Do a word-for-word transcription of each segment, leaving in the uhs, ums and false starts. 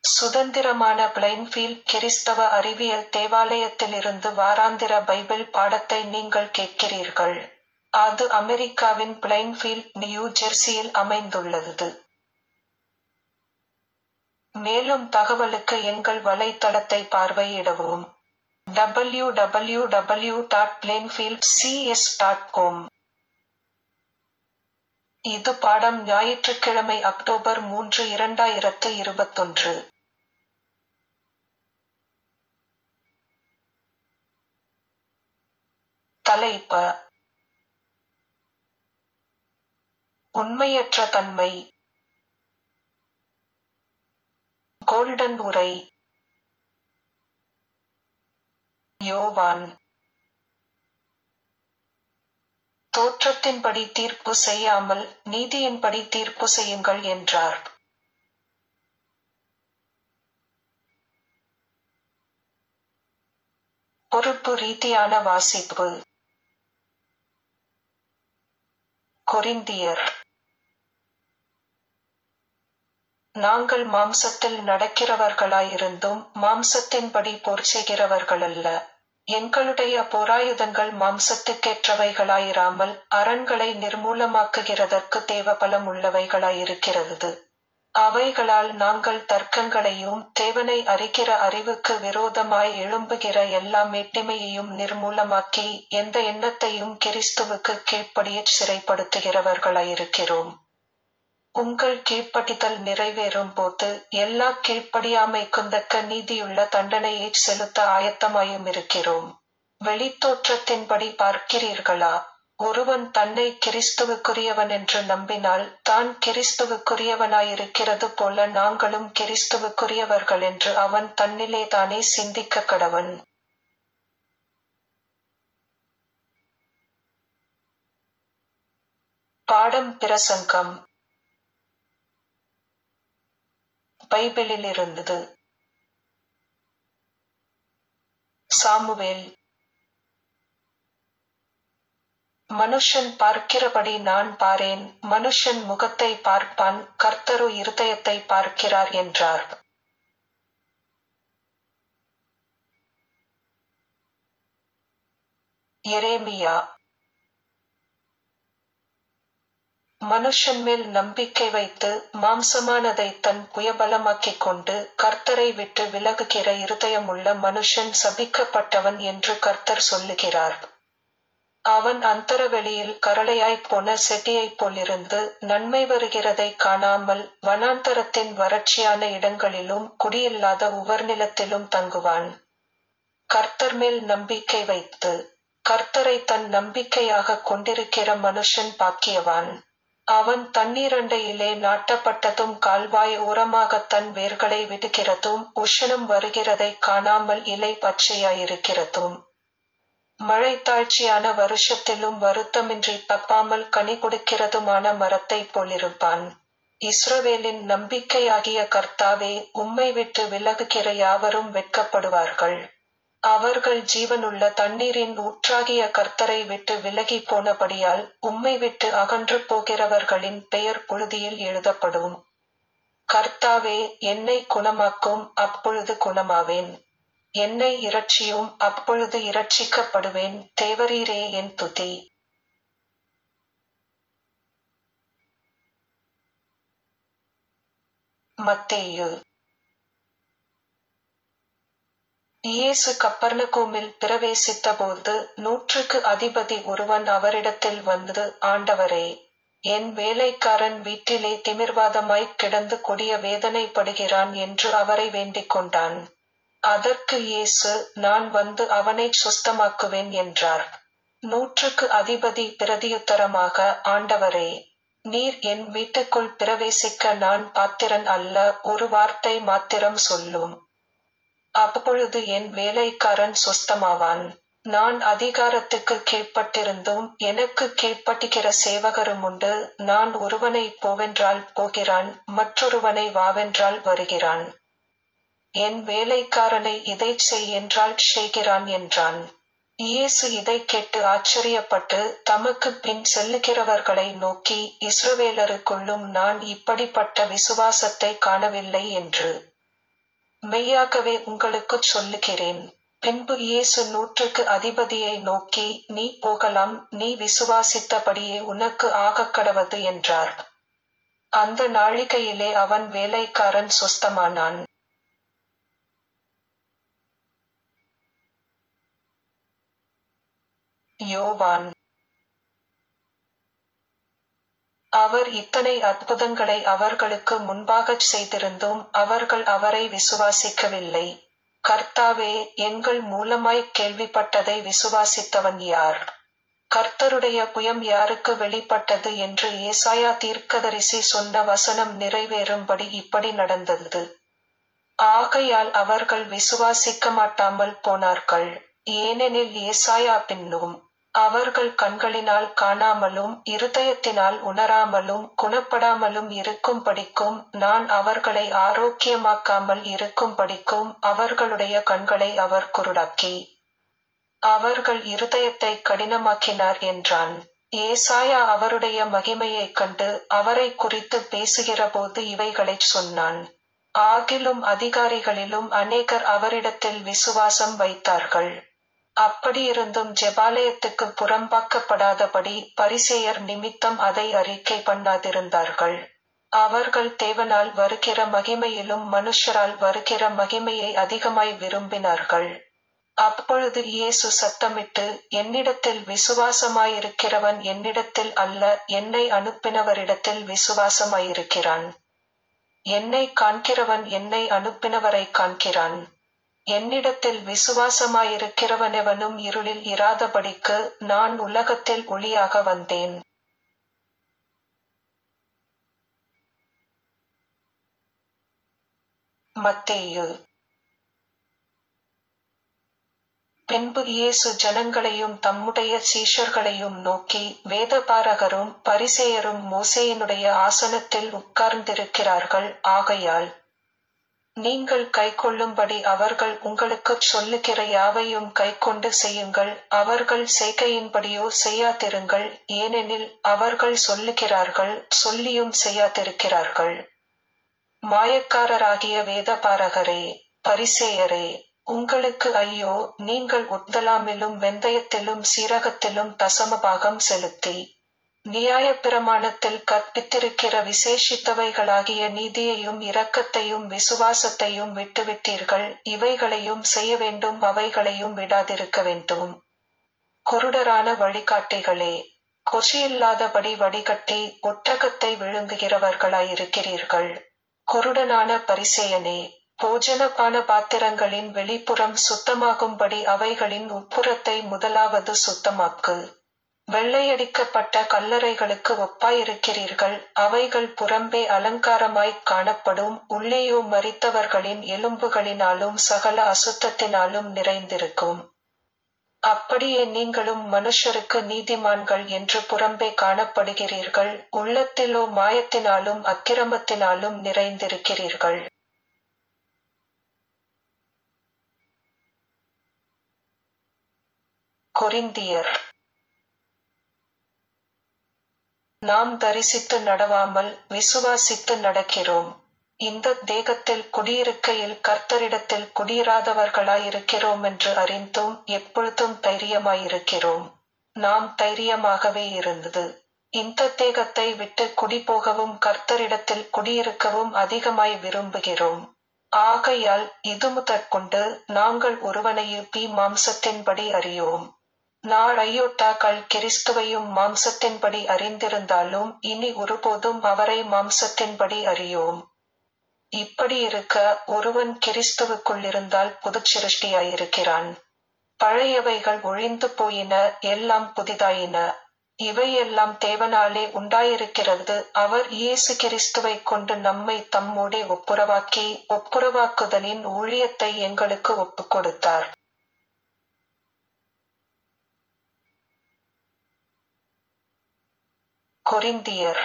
சுதந்திரமான பிளைன்ஃபீல்ட் கிறிஸ்தவ அறிவியல் தேவாலயத்திலிருந்து வாராந்திர பைபிள் பாடத்தை நீங்கள் கேட்கிறீர்கள். அது அமெரிக்காவின் பிளைன்ஃபீல்ட், நியூ ஜெர்சியில் அமைந்துள்ளது. மேலும் தகவலுக்கு எங்கள் வலைத்தளத்தை பார்வையிடவும். W W W dot Plainfield C S dot com. இது பாடம் ஞாயிற்றுக்கிழமை அக்டோபர் மூன்று இரண்டாயிரத்து இருபத்தொன்று. தலைப்பு: உண்மையற்ற தன்மை. கோல்டன் உரை. யோவான்: தோற்றத்தின்படி தீர்ப்பு செய்யாமல் நீதியின்படி தீர்ப்பு செய்யுங்கள் என்றார். பொறுப்பு ரீதியான வாசிப்பு. கொரிந்தியர்: நாங்கள் மாம்சத்தில் நடக்கிறவர்களாயிருந்தும் மாம்சத்தின்படி போர் செய்கிறவர்களல்ல. எங்களுடைய போராயுதங்கள் மாம்சத்துக்கேற்றவைகளாயிராமல் அரண்களை நிர்மூலமாக்குகிறதற்கு தேவபலம் உள்ளவைகளாயிருக்கிறது. அவைகளால் நாங்கள் தர்க்கங்களையும் தேவனை அறிகிற அறிவுக்கு விரோதமாய் எழும்புகிற எல்லா மேட்டிமையையும் நிர்மூலமாக்கி எந்த எண்ணத்தையும் கிறிஸ்துவுக்கு கீழ்ப்படியச் சிறைப்படுத்துகிறவர்களாயிருக்கிறோம். உங்கள் கீழ்ப்படிதல் நிறைவேறும் போது எல்லா கீழ்ப்படியாமைக்குந்தக்க நீதியுள்ள தண்டனையைச் செலுத்த ஆயத்தமாயுமிருக்கிறோம். வெளித்தோற்றத்தின்படி பார்க்கிறீர்களா? ஒருவன் தன்னை கிறிஸ்துவுக்குரியவனென்று நம்பினால் தான் கிறிஸ்துவுக்குரியவனாயிருக்கிறது போல நாங்களும் கிறிஸ்துவுக்குரியவர்களென்று அவன் தன்னிலேதானே சிந்திக்கக் கடவன். பாடம் பிரசங்கம். பைபிளிலிருந்து. சாமுவேல்: மனுஷன் பார்க்கிறபடி நான் பாரேன், மனுஷன் முகத்தை பார்ப்பான், கர்த்தரோ இருதயத்தை பார்க்கிறார் என்றார். எரேமியா: மனுஷன் மேல் நம்பிக்கை வைத்து மாம்சமானதை தன் புயபலமாக்கிக் கொண்டு கர்த்தரை விட்டு விலகுகிற இருதயமுள்ள மனுஷன் சபிக்கப்பட்டவன் என்று கர்த்தர் சொல்லுகிறார். அவன் அந்தரவெளியில் கரளையாய்ப் போன செடியைப் போலிருந்து நன்மை வருகிறதைக் காணாமல் வனாந்தரத்தின் வறட்சியான இடங்களிலும் குடியில்லாத உவர்நிலத்திலும் தங்குவான். கர்த்தர் மேல் நம்பிக்கை வைத்து கர்த்தரை தன் நம்பிக்கையாக கொண்டிருக்கிற மனுஷன் பாக்கியவான். அவன் தண்ணீரண்டையிலே நாட்டப்பட்டதும் கால்வாய் ஓரமாகத் தன் வேர்களை விடுகிறதும் உஷ்ணம் வருகிறதைக் காணாமல் இலை பச்சையாயிருக்கிறதும் மழைத்தாழ்ச்சியான வருஷத்திலும் வருத்தமின்றி தப்பாமல் கனி கொடுக்கிறதுமான மரத்தைப் போலிருப்பான். இஸ்ரவேலின் நம்பிக்கையாகிய கர்த்தாவே, உம்மை விட்டு விலகுகிற யாவரும் வெட்கப்படுவார்கள். அவர்கள் ஜீவனுள்ள தண்ணீரின் ஊற்றாகிய கர்த்தரை விட்டு விலகி போனபடியால் உம்மை விட்டு அகன்று போகிறவர்களின் பெயர் புழுதியில் எழுதப்படும். கர்த்தாவே, என்னை குணமாக்கும், அப்பொழுது குணமாவேன். என்னை இரட்சியும், அப்பொழுது இரட்சிக்கப்படுவேன். தேவரீரே என் துதி. மத்தேயு: இயேசு கப்பர்நகூமில் பிரவேசித்தபோது நூற்றுக்கு அதிபதி ஒருவன் அவரிடத்தில் வந்து, ஆண்டவரே, என் வேலைக்காரன் வீட்டிலே திமிர்வாதமாய்க் கிடந்து கொடிய வேதனைப்படுகிறான் என்று அவரை வேண்டிக் கொண்டான். அதற்கு இயேசு, நான் வந்து அவனைச் சுஸ்தமாக்குவேன் என்றார். நூற்றுக்கு அதிபதி பிரதியுத்தரமாக, ஆண்டவரே, நீர் என் வீட்டுக்குள் பிரவேசிக்க நான் பாத்திரன் அல்ல, ஒரு வார்த்தை மாத்திரம் சொல்லும். அப்பொழுது என் வேலைக்காரன் சுஸ்தமாவான். நான் அதிகாரத்துக்கு கீழ்ப்பட்டிருந்தும் எனக்கு கீழ்ப்பட்டுகிற சேவகருமுண்டு. நான் ஒருவனை போவென்றால் போகிறான், மற்றொருவனை வாவென்றால் வருகிறான். என் வேலைக்காரனை இதைச் செய் என்றால் செய்கிறான் என்றான். இயேசு இதைக் கேட்டு ஆச்சரியப்பட்டு தமக்குப் பின் செல்லுகிறவர்களை நோக்கி, இஸ்ரவேலருக்குள்ளும் நான் இப்படிப்பட்ட விசுவாசத்தை காணவில்லை என்று மெய்யாகவே உங்களுக்குச் சொல்லுகிறேன். பின்பு இயேசு நூற்றுக்கு அதிபதியை நோக்கி, நீ போகலாம், நீ விசுவாசித்தபடியே உனக்கு ஆகக்கடவது என்றார். அந்த நாழிகையிலே அவன் வேலைக்காரன் சுஸ்தமானான். யோவான். அவர் இத்தனை அற்புதங்களை அவர்களுக்கு முன்பாகச் செய்திருந்தும் அவர்கள் அவரை விசுவாசிக்கவில்லை. கர்த்தாவே, எங்கள் மூலமாய்க் கேள்விப்பட்டதை விசுவாசித்தவன் யார்? கர்த்தருடைய புயம் யாருக்கு வெளிப்பட்டது என்று ஏசாயா தீர்க்கதரிசி சொன்ன வசனம் நிறைவேறும்படி இப்படி நடந்தது. ஆகையால் அவர்கள் விசுவாசிக்க மாட்டாமல் போனார்கள். ஏனெனில் ஏசாயா பின்னும், அவர்கள் கண்களினால் காணாமலும் இருதயத்தினால் உணராமலும் குணப்படாமலும் இருக்கும்படிக்கும் நான் அவர்களை ஆரோக்கியமாக்காமல் இருக்கும்படிக்கும் அவர்களுடைய கண்களை அவர் குருடாக்கி அவர்கள் இருதயத்தை கடினமாக்கினார் என்றான். ஏசாயா அவருடைய மகிமையைக் கண்டு அவரை குறித்து பேசுகிறபோது இவைகளைச் சொன்னான். ஆகிலும் அதிகாரிகளிலும் அநேகர் அவரிடத்தில் விசுவாசம் வைத்தார்கள். அப்படியிருந்தும் ஜெபாலயத்துக்கு புறம்பாக்கப்படாதபடி பரிசேயர் நிமித்தம் அதை அறிக்கை பண்ணாதிருந்தார்கள். அவர்கள் தேவனால் வருகிற மகிமையிலும் மனுஷரால் வருகிற மகிமையை அதிகமாய் விரும்பினார்கள். அப்பொழுது இயேசு சத்தமிட்டு, என்னிடத்தில் விசுவாசமாயிருக்கிறவன் என்னிடத்தில் அல்ல, என்னை அனுப்பினவரிடத்தில் விசுவாசமாயிருக்கிறான். என்னை காண்கிறவன் என்னை அனுப்பினவரை காண்கிறான். என்னிடத்தில் விசுவாசமாயிருக்கிறவனெவனும் இருளில் இராதபடிக்கு நான் உலகத்தில் ஒளியாக வந்தேன். மத்தேயு. பின்பு இயேசு ஜனங்களையும் தம்முடைய சீஷர்களையும் நோக்கி, வேதபாரகரும் பரிசேயரும் மோசேயினுடைய ஆசனத்தில் உட்கார்ந்திருக்கிறார்கள். ஆகையால் நீங்கள் கைக்கொள்ளும்படி அவர்கள் உங்களுக்குச் சொல்லுகிற யாவையும் கைக்கொண்டு செய்யுங்கள். அவர்கள் செய்கையின்படியோ செய்யாதிருங்கள், ஏனெனில் அவர்கள் சொல்லுகிறார்கள், சொல்லியும் செய்யாதிருக்கிறார்கள். மாயக்காரராகிய வேதபாரகரே, பரிசேயரே, உங்களுக்கு ஐயோ, நீங்கள் உத்தலாமிலும் வெந்தயத்திலும் சீரகத்திலும் தசமபாகம் செலுத்தி நியாயப்பிரமாணத்தில் கற்பித்திருக்கிற விசேஷித்தவைகளாகிய நீதியையும் இரக்கத்தையும் விசுவாசத்தையும் விட்டுவிட்டீர்கள். இவைகளையும் செய்ய வேண்டும், அவைகளையும் விடாதிருக்க வேண்டும். குருடரான வழிகாட்டிகளே, கொச்சியில்லாதபடி வடிகட்டி ஒட்டகத்தை விழுங்குகிறவர்களாயிருக்கிறீர்கள். குருடனான பரிசேயனே, போஜனபான பாத்திரங்களின் வெளிப்புறம் சுத்தமாகும்படி அவைகளின் உட்புறத்தை முதலாவது சுத்தமாக்கு. வெள்ளையடிக்கப்பட்ட கல்லறைகளுக்கு ஒப்பாயிருக்கிறீர்கள். அவைகள் புறம்பே அலங்காரமாய்க் காணப்படும், உள்ளேயோ மரித்தவர்களின் எலும்புகளினாலும் சகல அசுத்தத்தினாலும் நிறைந்திருக்கும். அப்படியே நீங்களும் மனுஷருக்கு நீதிமான்கள் என்று புறம்பே காணப்படுகிறீர்கள், உள்ளத்திலோ மாயத்தினாலும் அக்கிரமத்தினாலும் நிறைந்திருக்கிறீர்கள். கொரிந்தியர். நாம் தரிசித்து நடவாமல் விசுவாசித்து நடக்கிறோம். இந்த தேகத்தில் குடியிருக்கையில் கர்த்தரிடத்தில் குடியிராதவர்களாயிருக்கிறோம் என்று அறிந்தும் எப்பொழுதும் தைரியமாயிருக்கிறோம். நாம் தைரியமாகவே இருந்தது. இந்த தேகத்தை விட்டு குடிபோகவும் கர்த்தரிடத்தில் குடியிருக்கவும் அதிகமாய் விரும்புகிறோம். ஆகையால் இது முதற்கொண்டு நாங்கள் ஒருவனையுப்பி மாம்சத்தின்படி அறியோம். நாள் ஐயோட்டாக்கள் கிறிஸ்துவையும் மாம்சத்தின்படி அறிந்திருந்தாலும் இனி ஒருபோதும் அவரை மாம்சத்தின்படி அறியோம். இப்படி இருக்க, ஒருவன் கிறிஸ்துவுக்குள்ளிருந்தால் புதுச்சிருஷ்டியாயிருக்கிறான். பழையவைகள் ஒழிந்து போயின, எல்லாம் புதிதாயின. இவையெல்லாம் தேவனாலே உண்டாயிருக்கிறது. அவர் இயேசு கிறிஸ்துவைக் கொண்டு நம்மை தம்மோடே ஒப்புரவாக்கி ஒப்புரவாக்குதலின் ஊழியத்தை எங்களுக்கு ஒப்புக் கொடுத்தார். கொரிந்தியர்.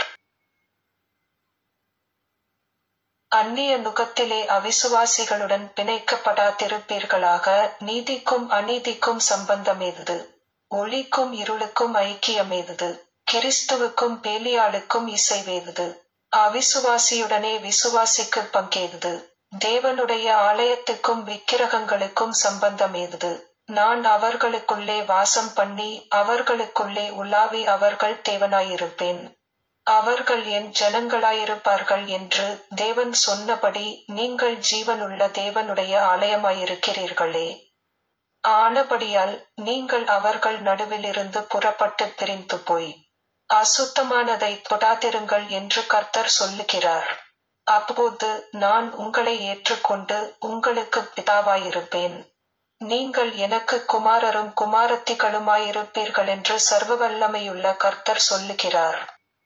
அந்நிய நுகத்திலே அவிசுவாசிகளுடன் பிணைக்கப்படாதிருப்பீர்களாக. நீதிக்கும் அநீதிக்கும் சம்பந்தமேது? ஒளிக்கும் இருளுக்கும் ஐக்கியமேது? கிறிஸ்துவுக்கும் பேலியாளுக்கும் இசைவேது? அவிசுவாசியுடனே விசுவாசிக்கு பங்கேது? தேவனுடைய ஆலயத்துக்கும் விக்கிரகங்களுக்கும் சம்பந்தம் ஏது? நான் அவர்களுக்குள்ளே வாசம் பண்ணி அவர்களுக்குள்ளே உலாவி அவர்கள் தேவனாயிருப்பேன். அவர்கள் என் ஜனங்களாயிருப்பார்கள் என்று தேவன் சொன்னபடி நீங்கள் ஜீவனுள்ள தேவனுடைய ஆலயமாயிருக்கிறீர்களே. ஆனபடியால் நீங்கள் அவர்கள் நடுவிலிருந்து புறப்பட்டு பிரிந்து போய் அசுத்தமானதை தொடாதிருங்கள் என்று கர்த்தர் சொல்லுகிறார். அப்போது நான் உங்களை ஏற்றுக்கொண்டு உங்களுக்கு பிதாவாயிருப்பேன். நீங்கள் எனக்கு குமாரரும் குமாரத்திகளுமாயிருப்பீர்கள் என்று சர்வவல்லமையுள்ள கர்த்தர் சொல்லுகிறார்.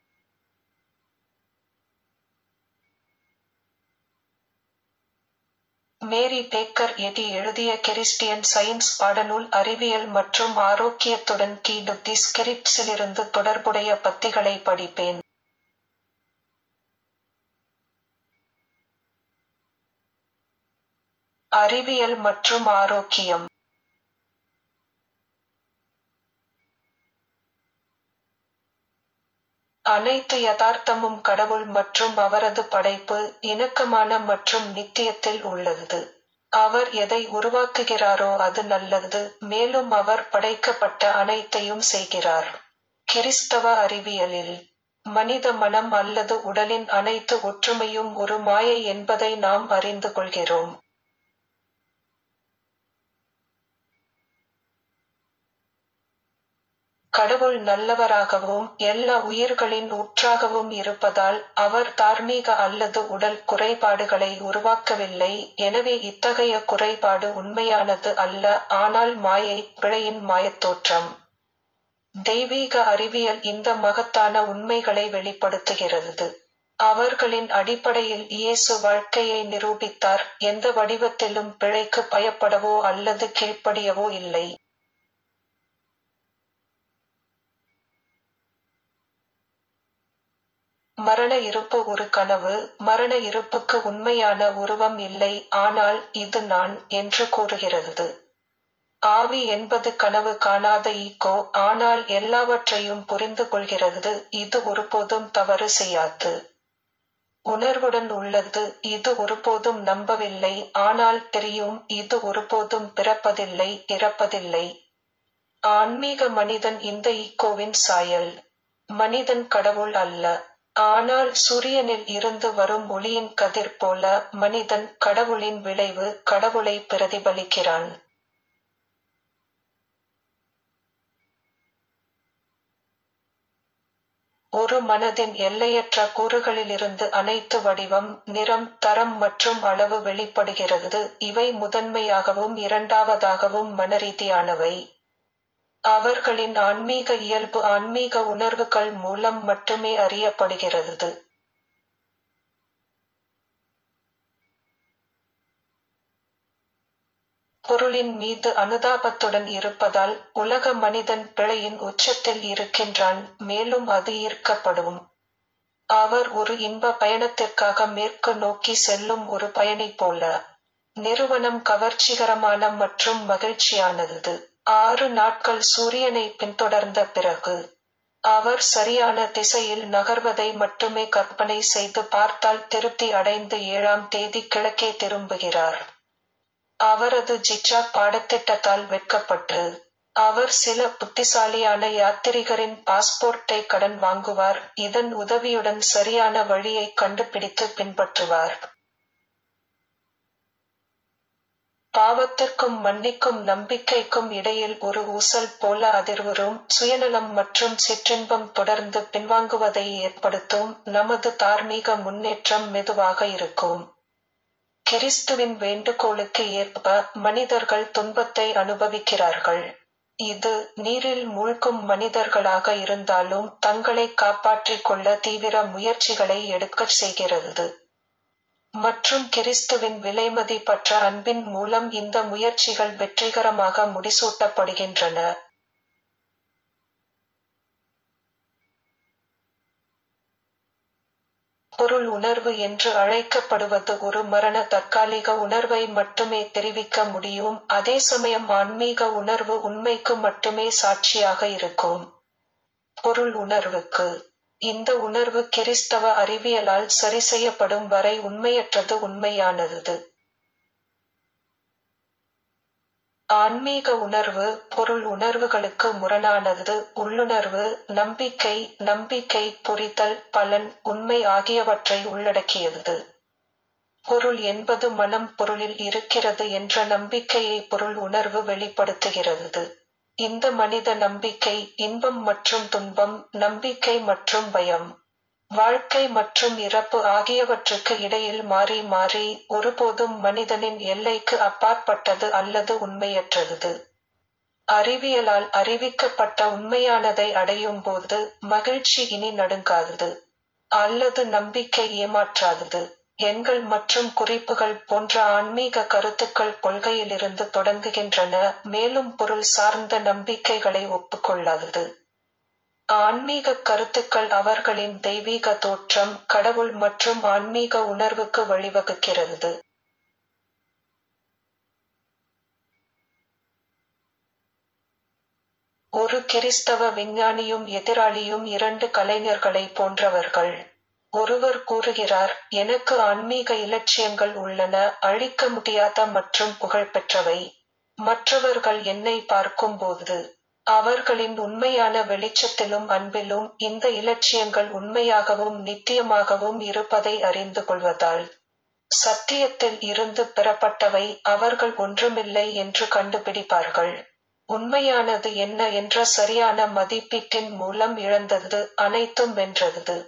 மேரி பேக்கர் எடி எழுதிய கிறிஸ்டியன் சயின்ஸ் பாடநூல் அறிவியல் மற்றும் ஆரோக்கியத்துடன் கீடு தி ஸ்கிரிப்ட்ஸிலிருந்து தொடர்புடைய பத்திகளை படிப்பேன். அறிவியல் மற்றும் ஆரோக்கியம். அனைத்து யதார்த்தமும் கடவுள் மற்றும் அவரது படைப்பு இணக்கமான மற்றும் நித்தியத்தில் உள்ளது. அவர் எதை உருவாக்குகிறாரோ அது நல்லது, மேலும் அவர் படைக்கப்பட்ட அனைத்தையும் செய்கிறார். கிறிஸ்தவ அறிவியலில் மனித மனம் அல்லது உடலின் அனைத்து ஒற்றுமையும் ஒரு மாயை என்பதை நாம் அறிந்து கொள்கிறோம். கடவுள் நல்லவராகவும் எல்லா உயிர்களின் ஊற்றாகவும் இருப்பதால் அவர் தார்மீக அல்லது உடல் குறைபாடுகளை உருவாக்கவில்லை. எனவே இத்தகைய குறைபாடு உண்மையானது அல்ல, ஆனால் மாயை, பிழையின் மாயத்தோற்றம். தெய்வீக அறிவியல் இந்த மகத்தான உண்மைகளை வெளிப்படுத்துகிறது. அவர்களின் அடிப்படையில் இயேசு வாழ்க்கையை நிரூபித்தார், எந்த வடிவத்திலும் பிழைக்கு பயப்படவோ அல்லது கீழ்ப்படியவோ இல்லை. மரண இருப்பு ஒரு கனவு. மரண இருப்புக்கு உண்மையான உருவம் இல்லை, ஆனால் இது நான் என்று கூறுகிறது. ஆவி என்பது கனவு காணாத ஈகோ, ஆனால் எல்லாவற்றையும் புரிந்து கொள்கிறது. இது ஒருபோதும் தவறு செய்யாது. உணர்வுடன் உள்ளது. இது ஒருபோதும் நம்பவில்லை, ஆனால் தெரியும். இது ஒருபோதும் பிறப்பதில்லை, இறப்பதில்லை. ஆன்மீக மனிதன் இந்த ஈகோவின் சாயல். மனிதன் கடவுள் அல்ல, ஆனால் சூரியனில் இருந்து வரும் ஒளியின் கதிர் போல. மனிதன் கடவுளின் விளைவு. கடவுளை பிரதிபலிக்கிறான். ஒரு மனதின் எல்லையற்ற கூறுகளிலிருந்து அனைத்து வடிவம், நிறம், தரம் மற்றும் அளவு வெளிப்படுகிறது. இவை முதன்மையாகவும் இரண்டாவதாகவும் மனரீதியானவை. அவர்களின் ஆன்மீக இயல்பு ஆன்மீக உணர்வுகள் மூலம் மட்டுமே அறியப்படுகிறது. பொருளின் மீது அனுதாபத்துடன் இருப்பதால் உலக மனிதன் பிழையின் உச்சத்தில் இருக்கின்றான், மேலும் அது ஈர்க்கப்படும். அவர் ஒரு இன்ப பயணத்திற்காக மேற்கு நோக்கி செல்லும் ஒரு பயணி போல. நிறுவனம் கவர்ச்சிகரமான மற்றும் மகிழ்ச்சியானது. ஆறு நாட்கள் சூரியனை பின்தொடர்ந்த பிறகு அவர் சரியான திசையில் நகர்வதை மட்டுமே கற்பனை செய்து பார்த்தால் திருப்தி அடைந்து ஏழாம் தேதி கிழக்கே திரும்புகிறார். அவரது ஜிக்ஜாக் பாடத்திட்டத்தால் வெட்கப்பட்டு அவர் சில புத்திசாலியான யாத்திரிகரின் பாஸ்போர்ட்டை கடன் வாங்குவார். இதன் உதவியுடன் சரியான வழியை கண்டுபிடித்து பின்பற்றுவார். பாவத்திற்கும் மன்னிக்கும் நம்பிக்கைக்கும் இடையில் ஒரு ஊசல் போல அதிர்வுறும். சுயநலம் மற்றும் சிற்றின்பம் தொடர்ந்து பின்வாங்குவதை ஏற்படுத்தும். நமது தார்மீக முன்னேற்றம் மெதுவாக இருக்கும். கிறிஸ்துவின் வேண்டுகோளுக்கு ஏற்ப மனிதர்கள் துன்பத்தை அனுபவிக்கிறார்கள். இது நீரில் மூழ்கும் மனிதர்களாக இருந்தாலும் தங்களை காப்பாற்றிக் கொள்ள தீவிர முயற்சிகளை எடுக்கச் செய்கிறது. மற்றும் கிறிஸ்துவின் விலைமதிப்பற்ற அன்பின் மூலம் இந்த முயற்சிகள் வெற்றிகரமாக முடிசூட்டப்படுகின்றன. பொருள் உணர்வு என்று அழைக்கப்படுவது ஒரு மரண தற்காலிக உணர்வை மட்டுமே தெரிவிக்க முடியும், அதே சமயம் ஆன்மீக உணர்வு உண்மைக்கு மட்டுமே சாட்சியாக இருக்கும். பொருள் உணர்வுக்கு இந்த உணர்வு கிறிஸ்தவ அறிவியலால் சரி செய்யப்படும் வரை உண்மையற்றது, உண்மையானது. ஆன்மீக உணர்வு பொருள் உணர்வுகளுக்கு முரணானது. உள்ளுணர்வு நம்பிக்கை, நம்பிக்கை, புரிதல், பலன், உண்மை ஆகியவற்றை உள்ளடக்கியது. பொருள் என்பது மனம் பொருளில் இருக்கிறது என்ற நம்பிக்கையை பொருள் உணர்வு வெளிப்படுத்துகிறது. இந்த மனித நம்பிக்கை இன்பம் மற்றும் துன்பம், நம்பிக்கை மற்றும் பயம், வாழ்க்கை மற்றும் இறப்பு ஆகியவற்றுக்கு இடையில் மாறி மாறி ஒருபோதும் மனிதனின் எல்லைக்கு அப்பாற்பட்டது அல்லது உண்மையற்றது. அறிவியலால் அறிவிக்கப்பட்ட உண்மையானதை அடையும் போது மகிழ்ச்சி இனி நடுங்காதது அல்லது நம்பிக்கை ஏமாற்றாதது. எண்கள் மற்றும் குறிப்புகள் போன்ற ஆன்மீக கருத்துக்கள் கொள்கையிலிருந்து தொடங்குகின்றன, மேலும் பொருள் சார்ந்த நம்பிக்கைகளை ஒப்புக்கொள்ளாதது. ஆன்மீக கருத்துக்கள் அவர்களின் தெய்வீக தோற்றம், கடவுள் மற்றும் ஆன்மீக உணர்வுக்கு வழிவகுக்கிறது. ஒரு கிறிஸ்தவ விஞ்ஞானியும் எதிராளியும் இரண்டு கலைஞர்களை போன்றவர்கள். ஒருவர் கூறுகிறார், எனக்கு ஆன்மீக இலட்சியங்கள் உள்ளன, அழிக்க முடியாத மற்றும் புகழ்பெற்றவை. மற்றவர்கள் என்னை பார்க்கும்போது அவர்களின் உண்மையான வெளிச்சத்திலும் அன்பிலும் இந்த இலட்சியங்கள் உண்மையாகவும் நித்தியமாகவும் இருப்பதை அறிந்து கொள்வதால் சத்தியத்தில் இருந்து பெறப்பட்டவை, அவர்கள் ஒன்றுமில்லை என்று கண்டுபிடிப்பார்கள். உண்மையானது என்ன என்ற சரியான மதிப்பீட்டின் மூலம் இழந்தது அனைத்தும் வென்றது.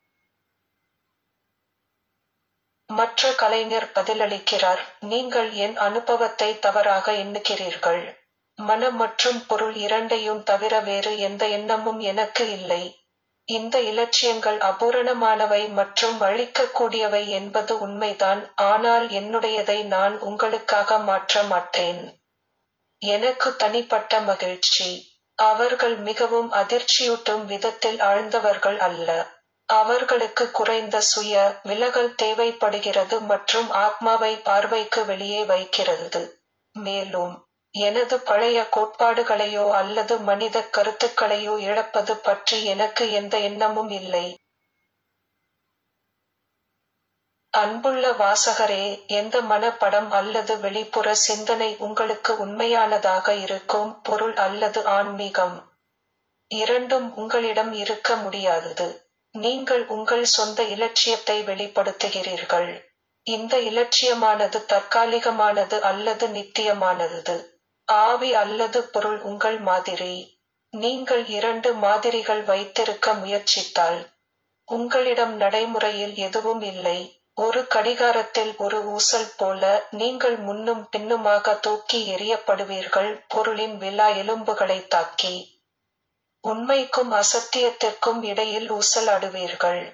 மற்ற கலைஞர் பதிலளிக்கிறார், நீங்கள் என் அனுபவத்தை தவறாக எண்ணுகிறீர்கள். மனம் மற்றும் பொருள் இரண்டையும் தவிர வேறு எந்த எண்ணமும் எனக்கு இல்லை. இந்த இலட்சியங்கள் அபூரணமானவை மற்றும் அழிக்கக்கூடியவை என்பது உண்மைதான், ஆனால் என்னுடையதை நான் உங்களுக்காக மாற்ற மாட்டேன். எனக்கு தனிப்பட்ட மகிழ்ச்சி. அவர்கள் மிகவும் அதிர்ச்சியூட்டும் விதத்தில் ஆழ்ந்தவர்கள் அல்ல. அவர்களுக்கு குறைந்த சுய விலகல் தேவைப்படுகிறது மற்றும் ஆத்மாவை பார்வைக்கு வெளியே வைக்கிறது. மேலும் எனது பழைய கோட்பாடுகளையோ அல்லது மனித கருத்துக்களையோ இழப்பது பற்றி எனக்கு எந்த எண்ணமும் இல்லை. அன்புள்ள வாசகரே, எந்த மனப்படம் அல்லது வெளிப்புற சிந்தனை உங்களுக்கு உண்மையானதாக இருக்கும், பொருள் அல்லது ஆன்மீகம், இரண்டும் உங்களிடம் இருக்க முடியாதது. நீங்கள் உங்கள் சொந்த இலட்சியத்தை வெளிப்படுத்துகிறீர்கள். இந்த இலட்சியமானது தற்காலிகமானது அல்லது நித்தியமானது. ஆவி அல்லது பொருள் உங்கள் மாதிரி. நீங்கள் இரண்டு மாதிரிகள் வைத்திருக்க முயற்சித்தால் உங்களிடம் நடைமுறையில் எதுவும் இல்லை. ஒரு கடிகாரத்தில் ஒரு ஊசல் போல நீங்கள் முன்னும் பின்னுமாக தூக்கி எறியப்படுவீர்கள், பொருளின் விலா எலும்புகளை தாக்கி உண்மைக்கும் அசத்தியத்திற்கும் இடையில் ஊசலாடுவீர்கள்.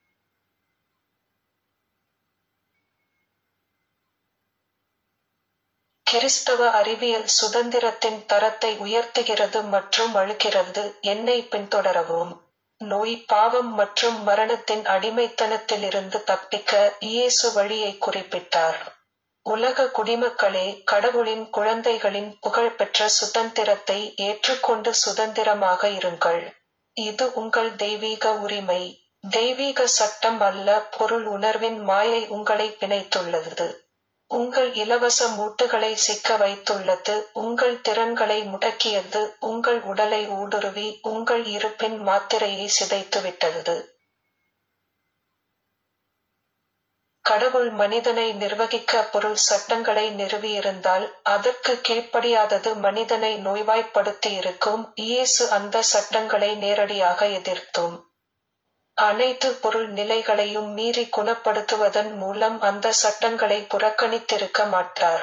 கிறிஸ்தவ அறிவியல் சுதந்திரத்தின் தரத்தை உயர்த்துகிறது மற்றும் அழுகிறது. என்னை பின்தொடரவும். நோய், பாவம் மற்றும் மரணத்தின் அடிமைத்தனத்திலிருந்து தப்பிக்க இயேசு வழியை குறிப்பிட்டார். உலக குடிமக்களே, கடவுளின் குழந்தைகளின் புகழ்பெற்ற சுதந்திரத்தை ஏற்றுக்கொண்டு சுதந்திரமாக இருங்கள். இது உங்கள் தெய்வீக உரிமை. தெய்வீக சட்டம் அல்ல, பொருள் உணர்வின் மாயை உங்களை பிணைத்துள்ளது. உங்கள் இலவச மூட்டுகளை சிக்க வைத்துள்ளது, உங்கள் திறன்களை முடக்கியது, உங்கள் உடலை ஊடுருவி உங்கள் இருப்பின் மாத்திரையை சிதைத்துவிட்டது. கடவுள் மனிதனை நிர்வகிக்க பொருள் சட்டங்களை நிறுவியிருந்தால் அதற்கு கீழ்ப்படியாதது மனிதனை நோய்வாய்ப்படுத்தியிருக்கும். இயேசு அந்த சட்டங்களை நேரடியாக எதிர்த்தும் அனைத்து பொருள் நிலைகளையும் மீறி குணப்படுத்துவதன் மூலம் அந்த சட்டங்களை புறக்கணித்திருக்க மாட்டார்.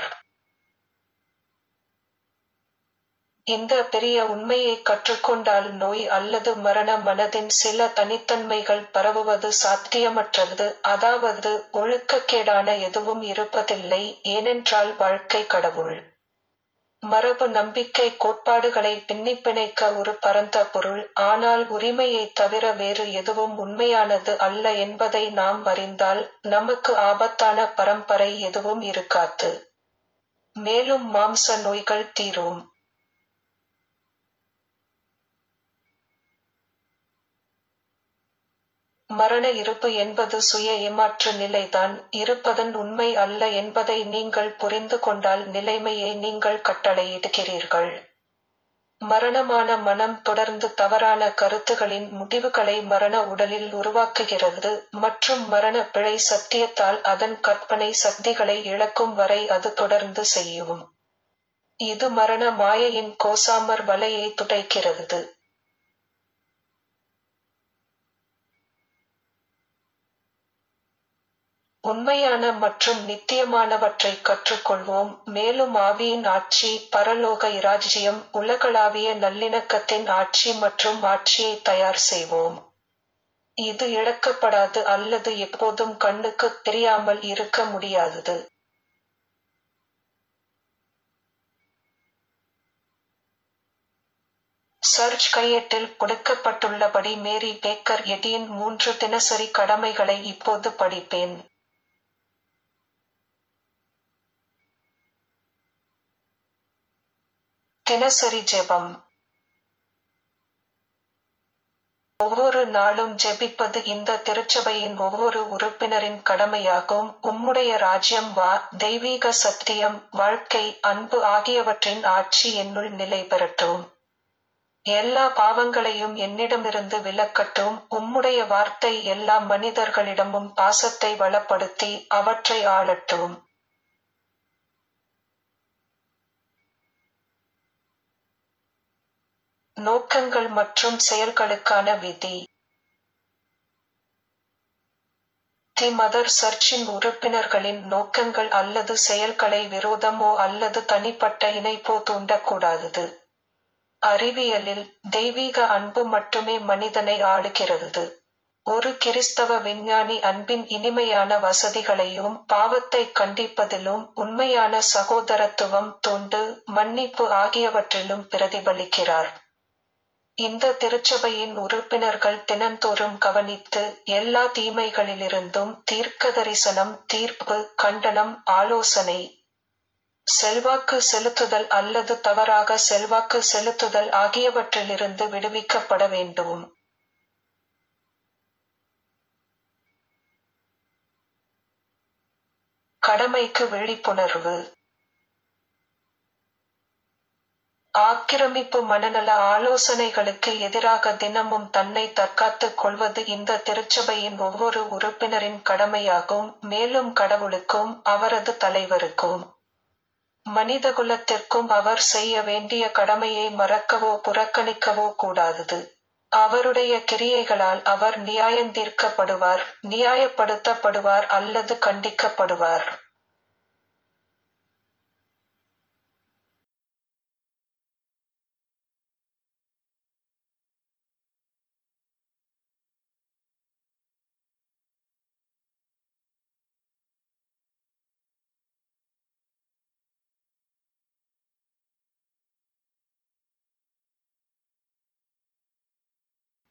இந்த பெரிய உண்மையை கற்றுக்கொண்டால் நோய் அல்லது மரண மனதின் சில தனித்தன்மைகள் பரவுவது சாத்தியமற்றது. அதாவது ஒழுக்கக்கேடான எதுவும் இருப்பதில்லை, ஏனென்றால் வாழ்க்கை கடவுள் மரபு நம்பிக்கை கோட்பாடுகளை பின்னிப்பிணைக்க ஒரு பரந்த பொருள். ஆனால் உரிமையை தவிர வேறு எதுவும் உண்மையானது அல்ல என்பதை நாம் அறிந்தால் நமக்கு ஆபத்தான பரம்பரை எதுவும் இருக்காது. மேலும் மாம்ச நோய்கள் தீரும். மரண இருப்பு என்பது சுய ஏமாற்று நிலைதான், இருப்பதன் உண்மை அல்ல என்பதை நீங்கள் புரிந்து கொண்டால் நிலைமையை நீங்கள் கட்டளையிடுகிறீர்கள். மரணமான மனம் தொடர்ந்து தவறான கருத்துகளின் முடிவுகளை மரண உடலில் உருவாக்குகிறது மற்றும் மரண பிழை சத்தியத்தால் அதன் கற்பனை சக்திகளை இழக்கும் வரை அது தொடர்ந்து செய்யும். இது மரண மாயையின் கோசாமர் வலையை துடைக்கிறது. உண்மையான மற்றும் நித்தியமானவற்றை கற்றுக்கொள்வோம், மேலும் ஆவியின் ஆட்சி, பரலோக இராஜ்யம், உலகளாவிய நல்லிணக்கத்தின் ஆட்சி மற்றும் ஆட்சியை தயார் செய்வோம். இது இழக்கப்படாது அல்லது எப்போதும் கண்ணுக்குத் தெரியாமல் இருக்க முடியாதது. சர்ச் கையேட்டில் கொடுக்கப்பட்டுள்ளபடி மேரி பேக்கர் எடியின் மூன்று தினசரி கடமைகளை இப்போது படிப்பேன். தினசரி ஜெபம். ஒவ்வொரு நாளும் ஜெபிப்பது இந்த திருச்சபையின் ஒவ்வொரு உறுப்பினரின் கடமையாகும். உம்முடைய ராஜ்யம் வா, தெய்வீக சத்தியம், வாழ்க்கை, அன்பு ஆகியவற்றின் ஆட்சி என்னுள் நிலை பெறட்டும். எல்லா பாவங்களையும் என்னிடமிருந்து விலக்கட்டும். உம்முடைய வார்த்தை எல்லா மனிதர்களிடமும் பாசத்தை வளப்படுத்தி அவற்றை ஆளட்டும். நோக்கங்கள் மற்றும் செயல்களுக்கான விதி. தி மதர் சர்ச்சின் உறுப்பினர்களின் நோக்கங்கள் அல்லது செயல்களை விரோதமோ அல்லது தனிப்பட்ட இணைப்போ தூண்டக்கூடாது. அறிவியலில், தெய்வீக அன்பு மட்டுமே மனிதனை ஆளுகிறது. ஒரு கிறிஸ்தவ விஞ்ஞானி அன்பின் இனிமையான வசதிகளையும் பாவத்தை கண்டிப்பதிலும் உண்மையான சகோதரத்துவம், தொண்டு, மன்னிப்பு ஆகியவற்றிலும் பிரதிபலிக்கிறார். இந்த திருச்சபையின் உறுப்பினர்கள் தினந்தோறும் கவனித்து, எல்லா தீமைகளிலிருந்தும் தீர்க்கதரிசனம், தீர்ப்பு, கண்டனம், ஆலோசனை, செல்வாக்கு செலுத்துதல் அல்லது தவறாக செல்வாக்கு செலுத்துதல் ஆகியவற்றிலிருந்து விடுவிக்கப்பட வேண்டும். கடமைக்கு விழிப்புணர்வு. ஆக்கிரமிப்பு மனநல ஆலோசனைகளுக்கு எதிராக தினமும் தன்னை தற்காத்துக் கொள்வது இந்த திருச்சபையின் ஒவ்வொரு உறுப்பினரின் கடமையாகும், மேலும் கடவுளுக்கும் அவரது தலைவருக்கும் மனிதகுலத்திற்கும் அவர் செய்ய வேண்டிய கடமையை மறக்கவோ புறக்கணிக்கவோ கூடாது. அவருடைய கிரியைகளால் அவர் நியாயந்தீர்க்கப்படுவார், நியாயப்படுத்தப்படுவார் அல்லது கண்டிக்கப்படுவார்.